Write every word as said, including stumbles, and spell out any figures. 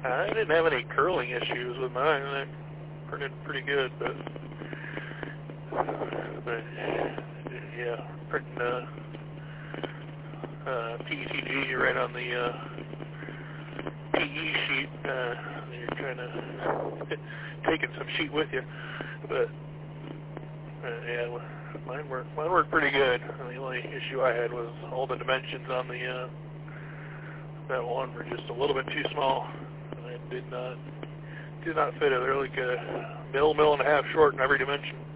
I didn't have any curling issues with mine. They printed pretty good, but, but yeah, printing uh, uh, P E T G right on the uh, P E sheet. Uh, you're kind of taking some sheet with you, but uh, yeah, mine worked. Mine worked pretty good. The only issue I had was all the dimensions on the uh, that one were just a little bit too small. It did not did not fit it. They're like a mill, mill and a half short in every dimension.